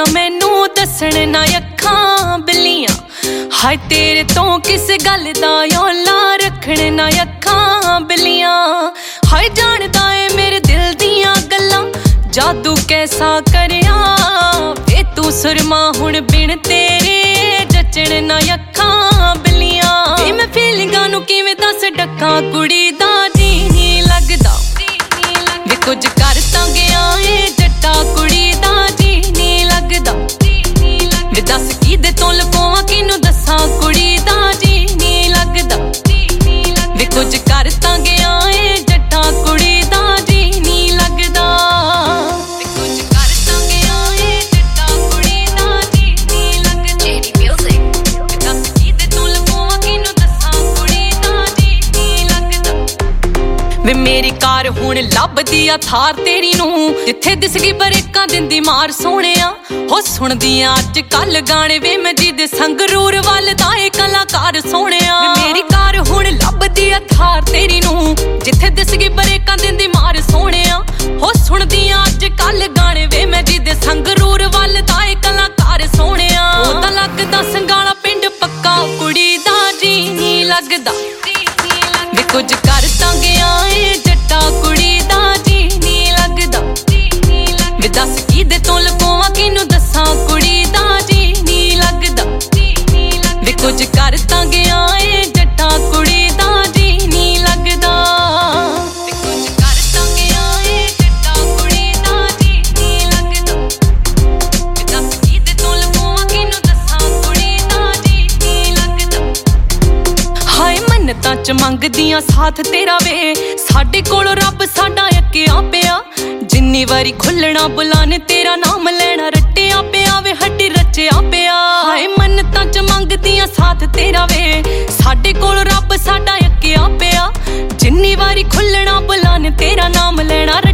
ਦੀਆਂ ਮੈਨੂੰ ਦੱਸਣ ਨਾ ਅੱਖਾਂ ਬਿੱਲੀਆਂ। ਹਾਏ ਤੇਰੇ ਤੋਂ ਕਿਸ ਗੱਲ ਦਾ ਯੋਲਾ ਰੱਖਣ ਨਾ ਅੱਖਾਂ ਬਿੱਲੀਆਂ। ਹਾਏ ਜਾਣਦਾ ਏ ਮੇਰੇ ਦਿਲ ਦੀਆਂ ਗੱਲਾਂ ਜਾਦੂ ਕੈਸਾ ਕਰਿਆ ਵੇ ਤੂੰ ਸੁਰਮਾ ਹੁਣ ਬਿਨ ਤੇਰੇ ਜਚਣ ਨਾ ਅੱਖਾਂ ਬਿੱਲੀਆਂ। ਵੇ ਮੈਂ ਫੀਲਿੰਗਾਂ ਨੂੰ ਕਿਵੇਂ ਦੱਸ ਡੱਕਾਂ ਕੁੜੀ ਦਾ ਜੀ ਨਹੀਂ ਲੱਗਦਾ ਵੇ ਕੁਝ ਕਰ ਤਾਂ ਗਿਆ ਏ ਜੱਟਾ ਕੁੜੀ ਦਾ ਜੀ ਨਹੀਂ ਲੱਗਦਾ ਵੇ ਦੱਸ ਕਿਹਦੇ ਤੋਂ ਲੁਕਾਵਾਂ ਕਿਹਨੂੰ ਦੱਸਾਂ ਕੁੜੀ ਦਾ ਜੀ ਨਹੀਂ ਲੱਗਦਾ ਵੇ ਕੁਝ ਕਰ ਤਾਂ ਗਿਆ ਏ ਜੱਟਾ ਕੁੜੀ ਦਾ ਜੀ ਨਹੀਂ ਲੱਗਦਾ ਵੇ ਕੁਝ ਕਰ ਤਾਂ ਗਿਆ ਏ ਜੱਟਾ ਕੁੜੀ ਦਾ ਜੀ ਨਹੀਂ ਲੱਗਦਾ ਵੇ ਦੱਸ ਕਿਹਦੇ ਤੋਂ ਲੁਕਾਵਾਂ ਕਿਹਨੂੰ ਦੱਸਾਂ ਕੁੜੀ ਦਾ ਜੀ ਨਹੀਂ ਲੱਗਦਾ ਵੇ ਮੇਰੀ ਕਾਰ ਹੁਣ ਲੱਭਦੀ ਆ ਥਾਰ ਤੇਰੀ ਨੂੰ ਜਿੱਥੇ ਦਿਸ ਗਈ ਬਰੇਕਾਂ ਦਿੰਦੀ ਮਾਰ ਸੋਹਣਿਆ। ਹੋ ਸੁਣਦੀਆਂ ਅੱਜ ਕੱਲ ਗਾਣੇ ਵੇ ਮੈਂ ਜਿਹਦੇ ਸੰਗਰੂਰ ਵੱਲ ਦਾ ਏ ਕਲਾਕਾਰ ਸੋਹਣਿਆ। ਮੇਰੀ ਕਾਰ ਹੁਣ ਲੱਭਦੀ ਆ ਥਾਰ ਤੇਰੀ ਨੂੰ ਜਿੱਥੇ ਦਿਸ ਗਈ ਬਰੇਕਾਂ ਦਿੰਦੀ ਮਾਰ ਸੋਹਣਿਆ। ਹੋ ਸੁਣਦੀਆਂ ਅੱਜ ਕੱਲ ਗਾਣੇ ਵੇ ਮੈਂ ਜਿਹਦੇ ਸੰਗਰੂਰ ਵੱਲ ਦਾ ਏ ਕਲਾਕਾਰ ਸੋਹਣਿਆ। ਉਹ ਤਾਂ ਲੱਗਦਾ ਸੰਗਾਲਾ ਪਿੰਡ ਪੱਕਾ ਕੁੜੀ ਦਾ ਜੀ ਨਹੀਂ ਲੱਗਦਾ ਵੇ ਕੁਝ ਕਰ ਤਾਂ ਗਿਆ ਏ ਜੱਟਾ ਕੁੜੀ ਦਾ ਜੀ ਨਹੀਂ ਲੱਗਦਾ ਵੇ ਦੱਸ ਕਿਹਦੇ ਤੋਂ ਲੁਕਾਵਾਂ ਕਿਹਨੂੰ ਦੱਸਾਂ ਕੁੜੀ ਦਾ ਜੀ ਨਹੀਂ ਲੱਗਦਾ ਵੇ ਕੁਝ ਕਰ ਤਾਂ ਗਿਆ ਏ ਜੱਟਾ ਕੁੜੀ ਦਾ ਜੀ ਨਹੀਂ ਲੱਗਦਾ ਵੇ ਕੁਝ ਕਰ ਤਾਂ ਗਿਆ ਏ ਜੱਟਾ ਕੁੜੀ ਦਾ ਜੀ ਨਹੀਂ ਲੱਗਦਾ ਵੇ ਦੱਸ ਕਿਹਦੇ ਤੋਂ ਲੁਕਾਵਾਂ ਕਿਹਨੂੰ ਦੱਸਾਂ ਕੁੜੀ ਦਾ ਜੀ ਨਹੀਂ ਲੱਗਦਾ। ਹਾਏ ਮੰਨਤਾਂ ਚ ਮੰਗਦੀਆਂ ਸਾਥ ਤੇਰਾ ਵੇ ਸਾਡੇ ਕੋਲ ਰੱਬ ਸਾਡਾ ਅੱਕਿਆ ਪਿਆ ਜਿੰਨੀ ਵਾਰੀ ਖੁੱਲਣਾ ਬੁਲਾਣੇ ਤੇਰਾ ਨਾਮ ਲੈਣਾ ਰੱਟਿਆ ਪਿਆ ਵੇ ਹੱਡੀ ਰਚਿਆ ਪਿਆ। ਹਾਏ ਮੰਨਤਾਂ ਚ ਮੰਗਦੀਆਂ ਸਾਥ ਤੇਰਾ ਵੇ ਸਾਡੇ ਕੋਲ ਰੱਬ ਸਾਡਾ ਅੱਕਿਆ ਪਿਆ ਜਿੰਨੀ ਵਾਰੀ ਖੁੱਲਣਾ ਬੁਲਾਣੇ ਤੇਰਾ ਨਾਮ ਲੈਣਾ